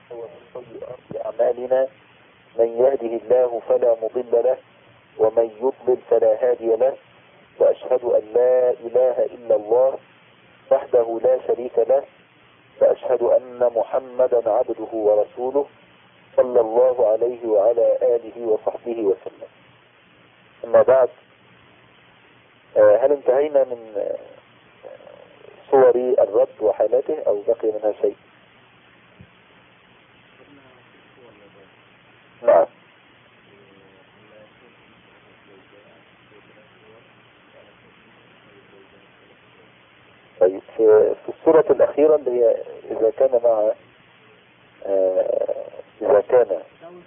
ومن سيئات أعمالنا، من يهده الله فلا مضل له ومن يضلل فلا هادي له، وأشهد أن لا إله إلا الله وحده لا شريك له، وأشهد أن محمدا عبده ورسوله صلى الله عليه وعلى آله وصحبه وسلم. أما بعد، هل انتهينا من صور الرد وحالاته أو بقي منها شيء؟ نعم. طيب، في السورة الأخيرة اللي هي إذا كان مع إذا كان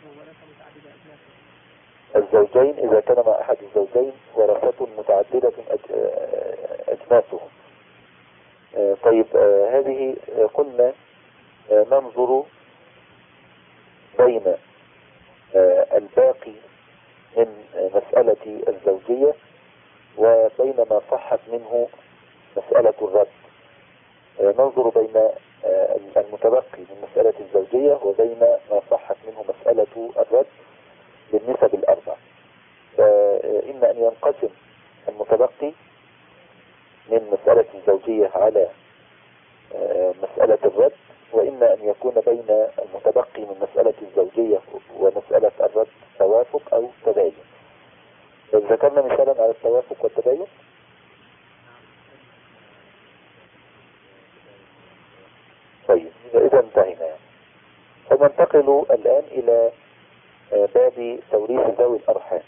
الزوجين، إذا كان مع أحد الزوجين ورثة متعددة أجناسهم. طيب، هذه قلنا ننظر بين الباقي من مسألة الزوجية وبين ما صحت منه مسألة الرد. ننظر بين المتبقي من مسألة الزوجية وبين ما صحت منه مسألة الرد بالنسب الأربع. فإما أن ينقسم المتبقي من مسألة الزوجية على مسألة الرد، وإما أن يكون بين المتبقي من مسألة الزوجية ومسألة الرد توافق أو تباين. ذكرنا مثالا على التوافق والتباين. طيب، إذا انتهينا يعني. فننتقل الآن إلى باب توريث ذوي الأرحام.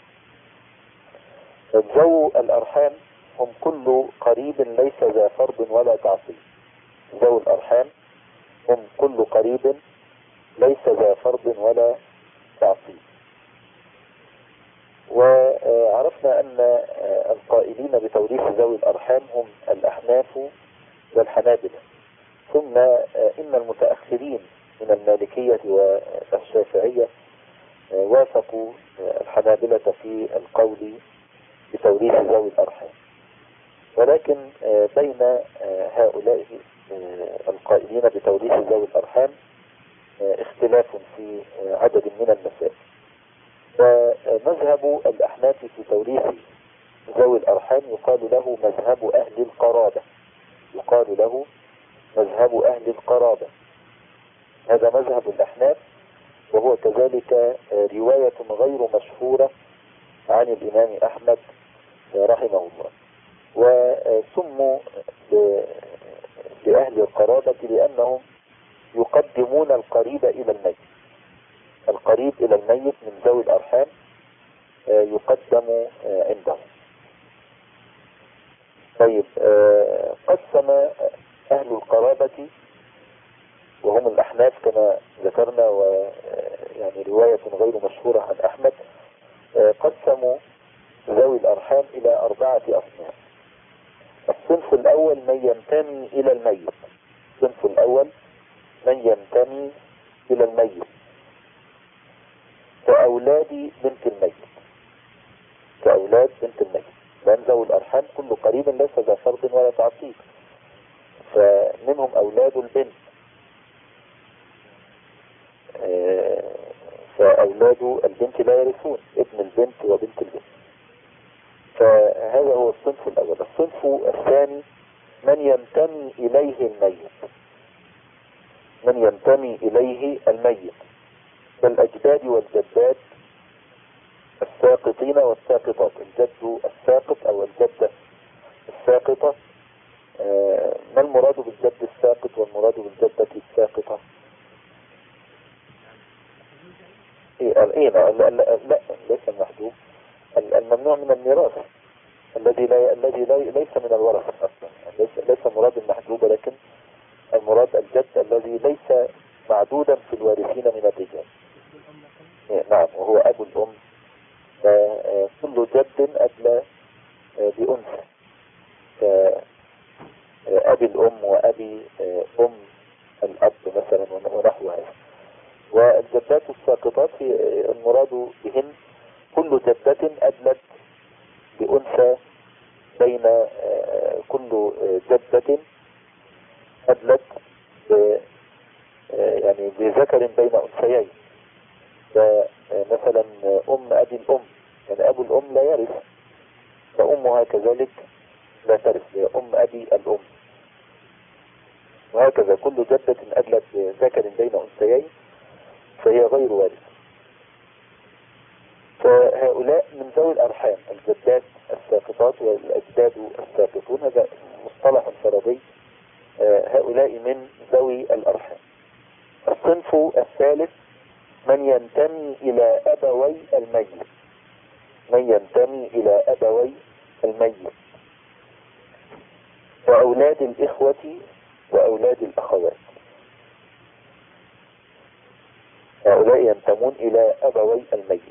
ذوي الأرحام هم كل قريب ليس ذا فرض ولا تعصيب. ذوي الأرحام هم كل قريب ليس ذا فرض ولا تعصيب. وعرفنا أن القائلين بتوريث ذوي الأرحام هم الأحناف والحنابلة، ثم إن المتأخرين من المالكية والشافعية وافقوا الحنابلة في القول بتوريث ذوي الأرحام. ولكن بين هؤلاء القائلين بتوريث ذوي الأرحام اختلاف في عدد من المسائل. ومذهب الأحناف في توريث ذوي الأرحام يقال له مذهب أهل القرابة. يقال له مذهب أهل القرابة. هذا مذهب الأحناف، وهو كذلك رواية غير مشهورة عن الإمام أحمد رحمه الله. وسموا بأهل القرابة لأنهم يقدمون القريب إلى الميت. القريب إلى الميت من ذوي الأرحام يقدم عندهم. طيب، قسم أهل القرابة وهم الأحناف كما ذكرنا، ويعني رواية غير مشهورة عن أحمد، قسموا ذوي الأرحام إلى 4 أصناف. الصنف الأول من ينتمي إلى الميت. الصنف الأول من ينتمي إلى الميت كأولاد بنت الميت. كأولاد بنت الميت، لأن ذوي الأرحام كل قريب ليس ذا فرض ولا تعصيب، فمنهم أولاد البنت. فأولاد البنت لا يرثون، ابن البنت وبنت البنت. فهذا هو الصنف الأول. الصنف الثاني من ينتمي إليه الميت. من ينتمي إليه الميت كالأجداد والجدات الساقطين والساقطات. الجد الساقط أو الجدة الساقطة. ما المراد بالجد الساقط والمراد بالجدة الساقطة؟ لا، ليس المحجوب، الممنوع من الميراث، الذي ليس من الورثة أصلا. ليس مراد المحجوب، لكن المراد الجد الذي ليس معدودا في الوارثين من الرجال. نعم، وهو أبو الأم. كل جد أدلى بأنثى، كأبي الأم وأبي أم الأب مثلا ونحو هذا. والجدات الساقطات المراد بهن كل جدة أدلت بأنثى بين كل جدة أدلت يعني بذكر بين أنثيين. مثلا أبي الأم، يعني أبو الأم لا يرث، فأمها كذلك لا ترث، هي أبي الأم. وهكذا كل جدة أدلت بذكر بين أنثيين فهي غير وارثة. فهؤلاء من ذوي الأرحام، الجدات الساقطات والأجداد الساقطون، هذا مصطلح فرضي. هؤلاء من ذوي الأرحام. الصنف الثالث من ينتمي إلى أبوي الميت، من ينتمي إلى أبوي الميت وأولاد الإخوة وأولاد الأخوات. هؤلاء ينتمون إلى أبوي الميت،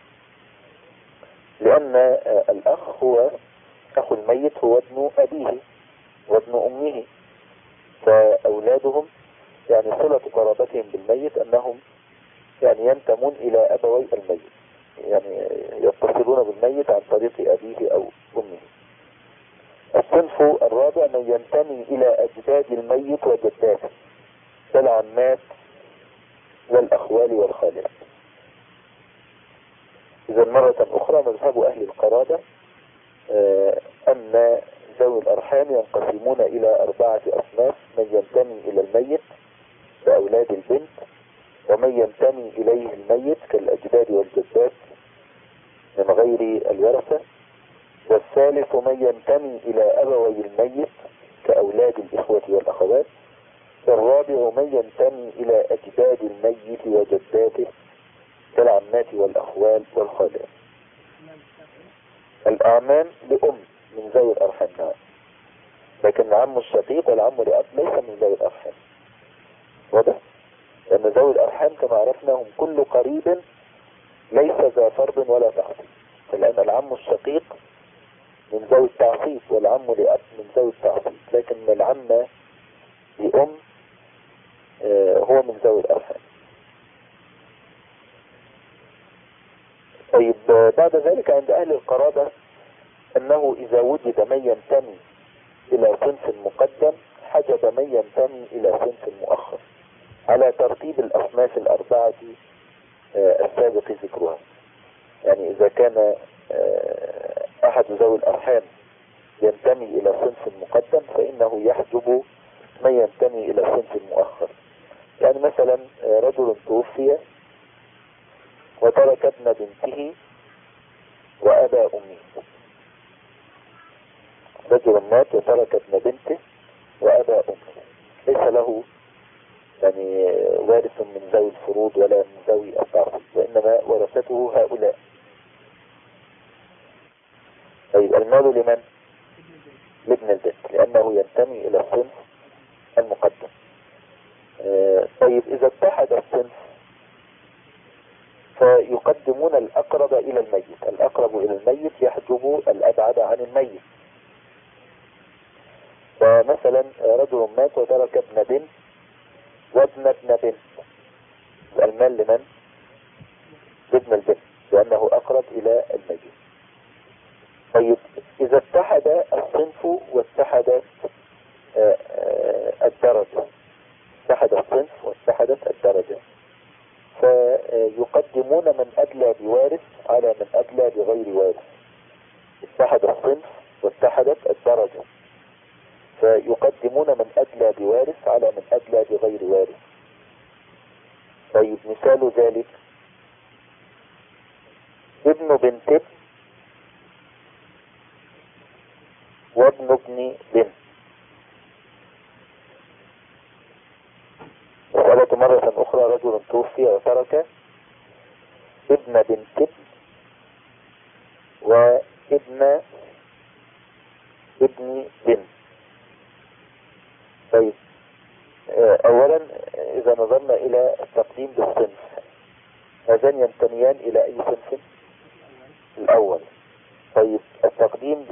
لأن الأخ هو أخو الميت هو ابن أبيه وابن أمه، فأولادهم يعني صلة قرابتهم بالميت أنهم يعني ينتمون إلى أبوي الميت، يعني يتصلون بالميت عن طريق أبيه أو أمه. الصنف الرابع من ينتمي إلى أجداد الميت وجداته كالعمات والأخوال والخالات. إذا مرة أخرى مذهب أهل القرابة أن ذوي الأرحام ينقسمون إلى 4 أصناف: من ينتمي إلى الميت كأولاد البنت، ومن ينتمي إليه الميت كالأجداد والجدات من غير الورثة، والثالث من ينتمي إلى أبوي الميت كأولاد الإخوة والأخوات، والرابع من ينتمي إلى أجداد الميت وجداته كالعمات والأخوال والخالات. الأعمام لأم من ذوي الأرحام، نعم، لكن العم الشقيق والعم لأب ليس من ذوي الأرحام. واضح؟ لأن ذوي الأرحام كما عرفنا هم كل قريب ليس ذا فرض ولا تعصيب، فلأن العم الشقيق من ذوي التعصيب والعم لأب من ذوي التعصيب، لكن العم لأم هو من ذوي الأرحام. طيب بعد ذلك عند أهل القرابة أنه إذا وجد من ينتمي إلى صنف مقدم حجب من ينتمي إلى صنف مؤخر على ترتيب الأصناف 4 السابق ذكرها. يعني إذا كان أحد ذوي الأرحام ينتمي إلى صنف مقدم فإنه يحجب من ينتمي إلى صنف مؤخر. يعني مثلا رجل توفي وترك ابن بنته وأبا أمه، رجل مات وترك ابن بنته وأبا أمه، ليس له يعني وارث من ذوي الفروض ولا من ذوي التعصيب، وإنما ورثته هؤلاء. طيب المال لمن؟ لابن البنت، لأنه ينتمي إلى الصنف المقدم. طيب إذا اتحد الصنف فيقدمون الأقرب إلى الميت، الأقرب إلى الميت يحجب الأبعد عن الميت. فمثلا رجل مات وترك ابن بنت وابن ابن بنت، المال لمن؟ لابن البنت، لأنه أقرب إلى الميت. طيب إذا اتحد الصنف واتحدت الدرجة، اتحد الصنف واتحدت الدرجة، فيقدمون من أدلى بوارث على من أدلى بغير وارث. اتحد الصنف واتحدت الدرجة فيقدمون من أدلى بوارث على من أدلى بغير وارث. طيب مثال ذلك ابن بنت ابن وابن ابن بنت. مسألة مرة أخرى رجل توفي وترك ابن بنت ابن وابن ابن بنت. طيب أولا إذا نظرنا إلى التقديم بالصنف، هذان ينتميان إلى أي صنف؟ الأول. طيب التقديم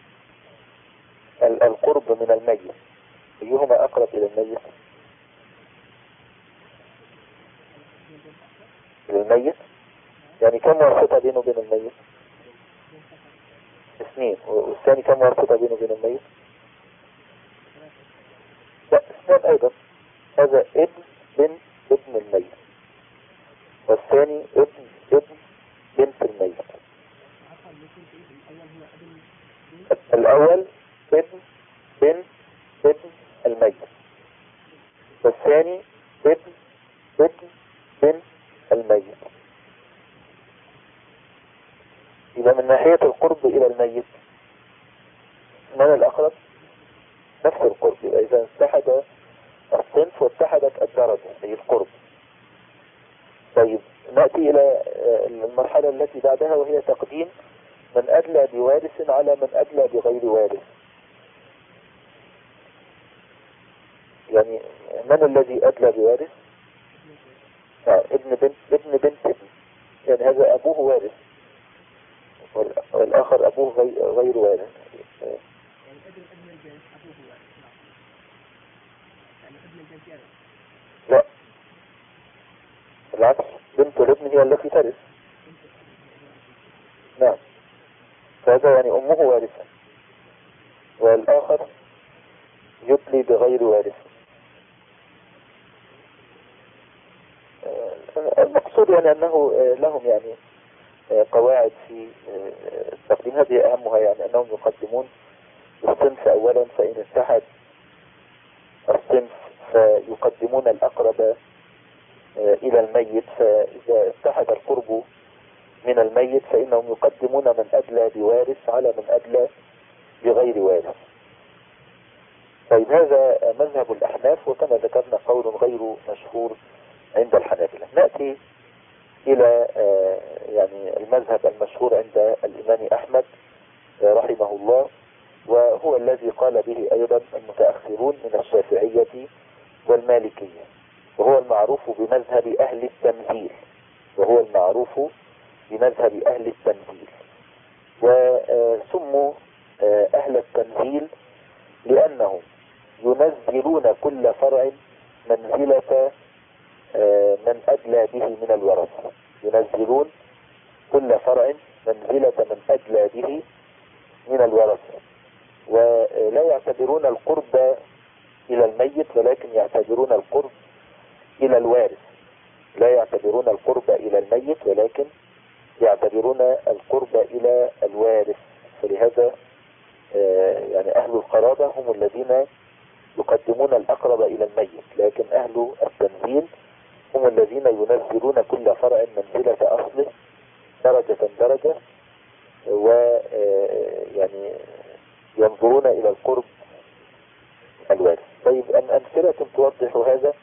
بالقرب من الميت، أيهما أقرب إلى الميت؟ الميت، يعني كم واسطة بينه وبين الميت؟ 2. والثاني كم واسطة بينه وبين الميت؟ لا 2 أيضا. هذا ابن بن ابن ابن ابن بنت الميت. يبقى من ناحية القرب إلى الميت من الأقرب؟ نفس القرب. يبقى إذا اتحد الصنف واتحدت الدرجة هي القرب. طيب نأتي إلى المرحلة التي بعدها وهي تقديم من أدلى بوارث على من أدلى بغير وارث. يعني من الذي أدلى بوارث؟ ابن بنت ابن، يعني هذا أبوه وارث والآخر أبوه غير وارث. لا بالعكس، بنت الابن هي التي ترث. نعم، فهذا يعني أمه وارثة والآخر يدلي بغير وارث. المقصود يعني أنه لهم يعني قواعد في التقديم، هذه أهمها يعني أنهم يقدمون الصنف أولا، فإن اتحد الصنف فيقدمون الأقرب إلى الميت، فإذا اتحد القرب من الميت فإنهم يقدمون من أدلى بوارث على من أدلى بغير وارث. طيب هذا مذهب الأحناف، وكما ذكرنا قول غير مشهور عند الحنابلة. نأتي إلى يعني المذهب المشهور عند الإمام أحمد رحمه الله، وهو الذي قال به أيضا المتأخرون من الشافعية والمالكية، وهو المعروف بمذهب أهل التنزيل. وسموا أهل التنزيل لأنهم ينزلون كل فرع منزلة من أدلى به من الورثة. ينزلون كل فرع منزلة من أدلى به من الورثة، ولا يعتبرون القرب إلى الميت ولكن يعتبرون القرب إلى الوارث. لا يعتبرون القرب إلى الميت ولكن يعتبرون القرب إلى الوارث. فلهذا يعني أهل القرابة هم الذين يقدمون الأقرب إلى الميت، لكن أهل التنزيل هم الذين ينزلون كل فرع منزلة أصله درجة ويعني ينظرون إلى القرب الوارث. طيب أمثلة توضح هذا: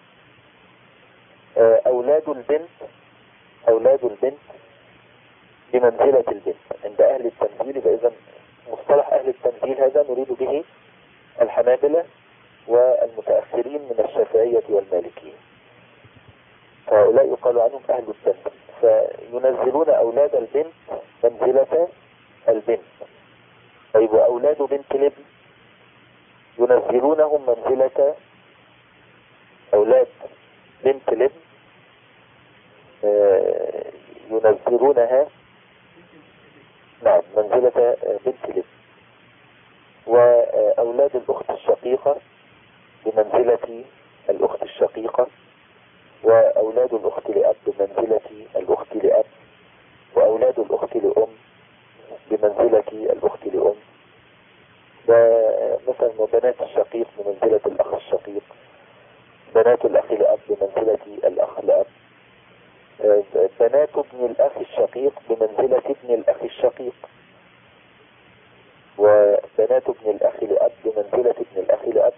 أولاد البنت بمنزلة البنت عند أهل التنزيل. فإذا مصطلح أهل التنزيل هذا نريد به الحنابلة والمتأخرين من الشافعية والمالكية، فهؤلاء يقال عنهم أهل التنزيل، فينزلون أولاد البنت منزلة البنت. طيب وأولاد بنت الابن ينزلونهم منزلة أولاد بنت الابن، ينزلونها نعم منزلة بنت الابن. وأولاد الأخت الشقيقة بمنزلة الأخت الشقيقة، وأولاد الأخت لأب بمنزلة الأخت لأب، وأولاد الأخت لأم بمنزلة الأخت لأم، ومثلا وبنات الشقيق بمنزلة الأخ الشقيق، بنات الأخ لأب بمنزلة الأخ لأب، بنات ابن الأخ الشقيق بمنزلة ابن الأخ الشقيق، وبنات ابن الأخ لأب بمنزلة ابن الأخ لأب.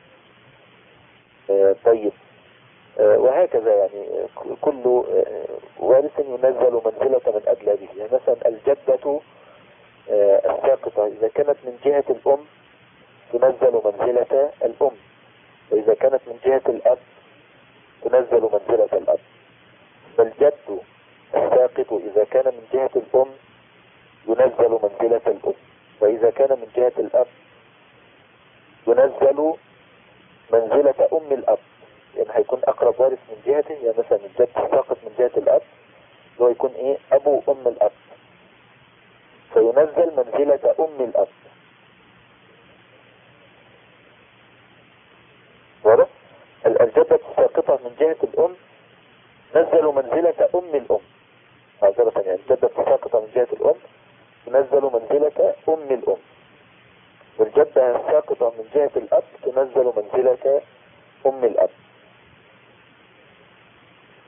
طيب وهكذا يعني كل وارث ينزل منزلة من أدلى به. يعني مثلا الجدة الساقطة إذا كانت من جهة الأم تنزل منزلة الأم، وإذا كانت من جهة الأب تنزل منزلة الأب. فالجد الساقط إذا كان من جهة الأم ينزل منزلة الأم، وإذا كان من جهة الأب ينزل منزلة أم الأب، يعني هيكون أقرب وارث من جهته. يعني مثلا الجد الساقط من جهة الأب هو يكون أبو أم الأب، فينزل منزلة أم الأب. واضح؟ الجدة الساقطة من جهة الأم نزلوا منزلة أم الأم. معذرة، يعني الجدة الساقطة من جهة الأم تنزل منزلة أم الأم، والجدة الساقطة من جهة الأب تنزل منزلة أم الأب.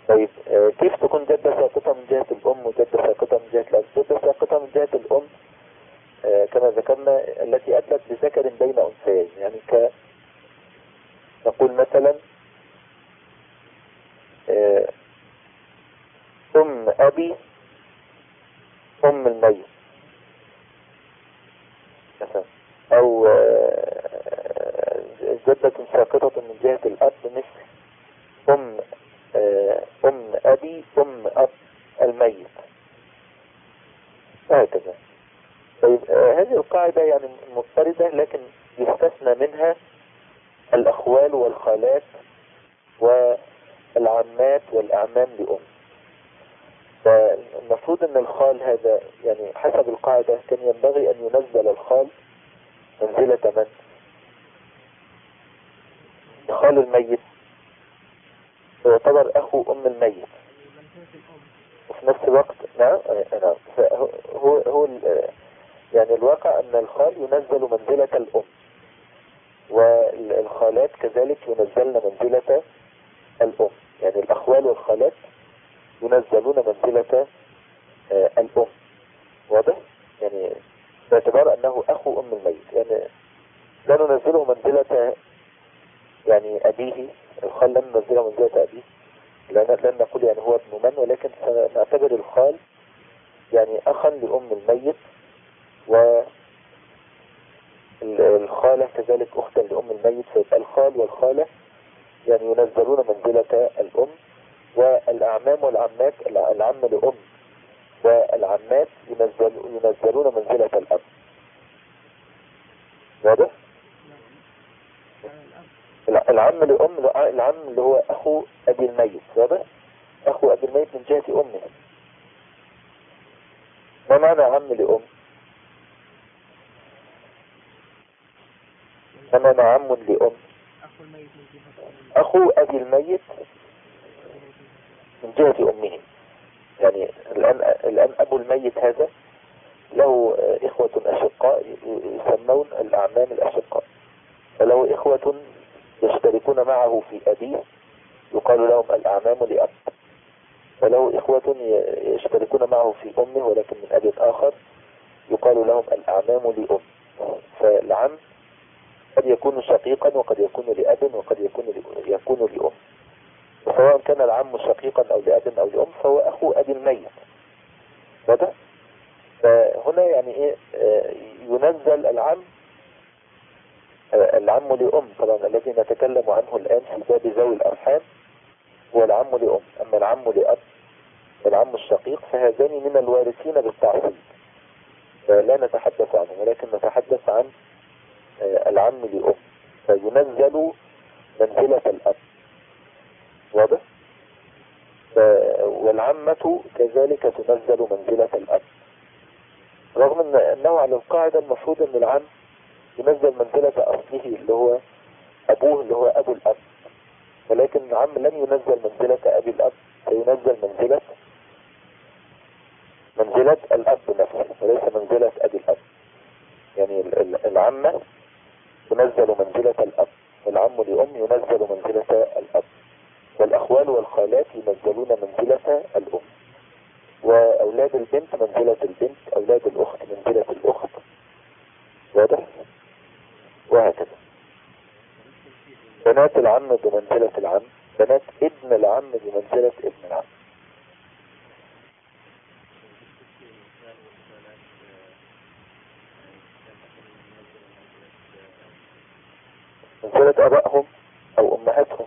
طيب كيف تكون جدة ساقطة من جهة الأم وجدة ساقطة من جهة الأب؟ جدة ساقطة من جهة الأم كما ذكرنا التي أتت بذكر بين أنثيين، يعني نقول مثلا أم أبي أم الميت مثلا، أو جدة ساقطة من جهة الأب مثل أم أبي أم أب الميت وهكذا. طيب هذه القاعدة يعني مضطردة، لكن يستثنى منها الأخوال والخالات والعمات والأعمام لأم. فالمفروض أن الخال هذا يعني حسب القاعدة كان ينبغي أن ينزل الخال منزلة من؟ خال الميت يعتبر أخو أم الميت، وفي نفس الوقت نعم هو يعني الواقع أن الخال ينزل منزلة الأم، والخالات كذلك ينزلن منزلة الأم، يعني الأخوال والخالات ينزلون منزلة الأم. واضح؟ يعني باعتبار أنه أخو أم الميت، يعني لا ننزله منزلة يعني أبيه، الخال لن ننزله منزلة أبيه، لن نقول يعني هو ابن من، ولكن سنعتبر الخال يعني أخا لأم الميت، والخالة كذلك أختا لأم الميت، فيبقى الخال والخالة يعني ينزلون منزلة الأم، والأعمام والعمات، العم لأم والعمات ينزلون منزلة الأب. واضح؟ العم لأم، العم اللي هو أخو أبي الميت، واضح؟ أخو أبي الميت من جهة أمه. ما معنى عم لأم؟ ما معنى عم لأم؟ أخو أبي الميت من جهة أمه، يعني الآن أبو الميت هذا له إخوة أشقاء يسمون الأعمام الأشقاء، فله إخوة يشتركون معه في أبيه يقال لهم الأعمام لأب، وله إخوة يشتركون معه في أمه ولكن من أب آخر يقال لهم الأعمام لأم. فالعم قد يكون شقيقا وقد يكون لأب وقد يكون لأم، وسواء كان العم شقيقا أو لأب أو لأم فهو أخو أبي الميت. واضح؟ فهنا يعني إيه ينزل العم لأم، طبعا الذي نتكلم عنه الآن في باب ذوي الأرحام هو العم لأم. أما العم لأب والعم الشقيق فهذان من الوارثين بالتعصيب، فلا نتحدث عنه، ولكن نتحدث عن العم لأم فينزل منزلة الأب. واضح؟ والعمة كذلك تنزل منزلة الأب، رغم أنه على القاعدة المفروض أن العم ينزل منزلة أصله اللي هو أبوه اللي هو أبو الأب، ولكن العم لم ينزل منزلة أبي الأب، فينزل منزلة الأب نفسه وليس منزلة أبي الأب. يعني العمة تنزل منزلة الأب، والعم لأم ينزل منزلة الأب، والأخوال والخالات ينزلون منزلة الأم، وأولاد البنت منزلة البنت، أولاد الأخت منزلة الأخت. واضح؟ وهكذا. بنات العم بمنزلة العم، بنات ابن العم بمنزلة ابن العم. منزلة أبائهم أو أمهاتهم،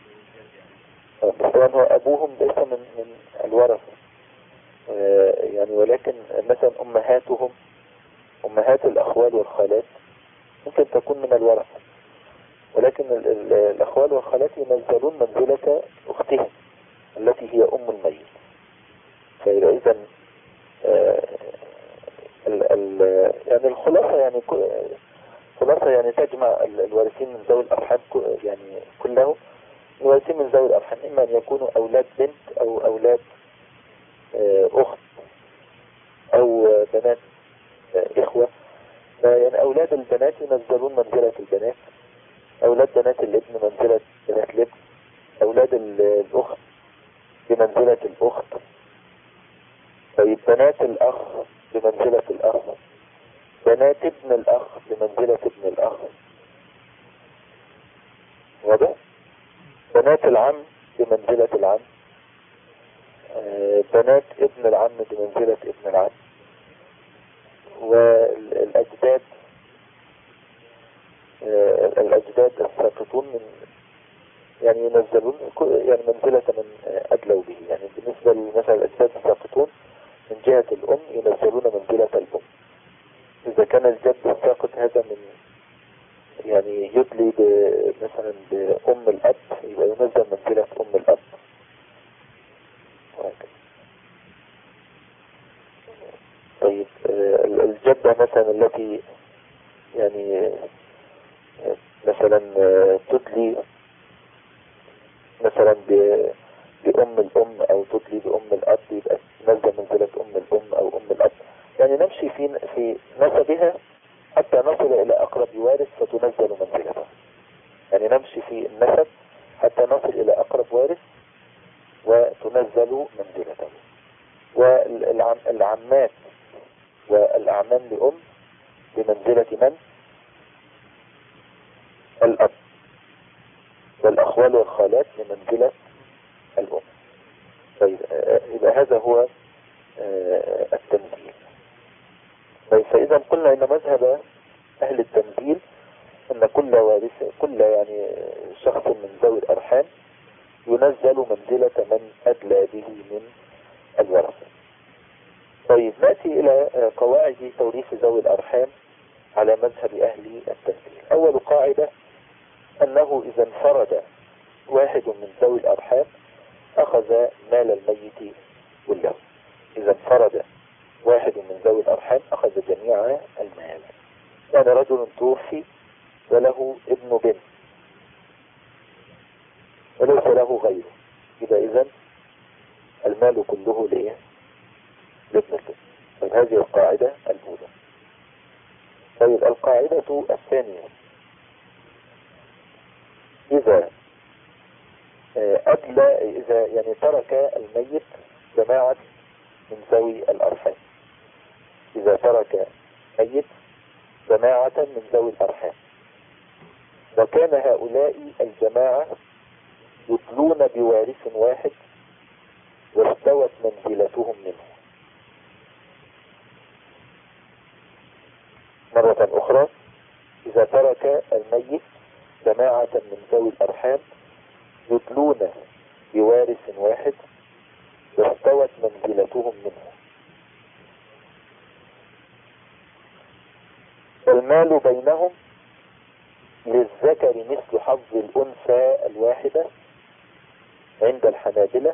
سواء هو أبوهم ليس من الورثة يعني، ولكن مثلا أمهاتهم، أمهات الأخوال والخالات ممكن تكون من الورثة، ولكن الأخوال والخالات ينزلون منزلة أختهم التي هي أم الميت. فإذا إذن يعني الخلاصة يعني تجمع الوارثين من ذوي الأرحام يعني كلهم الوارثين من ذوي الأرحام، إما أن يكونوا أولاد بنت أو أولاد أخت أو بنات إخوة. يعني أولاد البنات ينزلون منزلة البنات، أولاد بنات الابن منزلة بنات الابن، أولاد الأخت بمنزلة الأخت. طيب بنات الأخ بمنزلة الأخ، بنات ابن الأخ بمنزلة ابن الأخ، واضح؟ بنات العم بمنزلة العم، بنات ابن العم بمنزلة ابن العم. والأجداد، الأجداد الساقطون من يعني ينزلون يعني منزلة من أدلوا به، يعني بالنسبة مثلا الأجداد الساقطون من جهة الأم ينزلون منزلة الأم. إذا كان الجد الساقط هذا من يعني يدلي مثلا بأم الأب، يبقى ينزل منزلة أم الأب. طيب الجدة مثلا التي يعني مثلا تدلي مثلا بأم الأم أو تدلي بأم الأب، يبقى تنزل منزلة أم الأم أو أم الأب. يعني نمشي في نسبها حتى نصل إلى أقرب وارث فتنزل منزلته. يعني نمشي في النسب حتى نصل إلى أقرب وارث وتنزل منزلته. والعمات والأعمام لأم بمنزلة من؟ الأب. والأخوال والخالات بمنزلة الأم. طيب يبقى هذا هو التنزيل. طيب فإذا قلنا إن مذهب أهل التنزيل أن كل وارث، كل يعني شخص من ذوي الأرحام ينزل منزلة من أدلى به من الورثة. طيب نأتي إلى قواعد توريث ذوي الأرحام على مذهب أهل التنزيل. أول قاعدة أنه إذا انفرد واحد من ذوي الأرحام أخذ مال الميت كله. إذا انفرد واحد من ذوي الأرحام أخذ جميع المال. يعني رجل توفي وله ابن بنت وليس له غيره، يبقى إذن المال كله لإيه؟ لابن البنت. طيب هذه القاعدة الأولى. طيب القاعدة الثانية، إذا إذا يعني ترك الميت جماعة من ذوي الأرحام، إذا ترك ميت جماعة من ذوي الأرحام وكان هؤلاء الجماعة يدلون بوارث واحد واستوت منزلتهم منه. مرة أخرى، إذا ترك الميت جماعة من ذوي الأرحام يدلون بوارث واحد واستوت منزلتهم منه، المال بينهم للذكر مثل حظ الأنثى الواحدة عند الحنابلة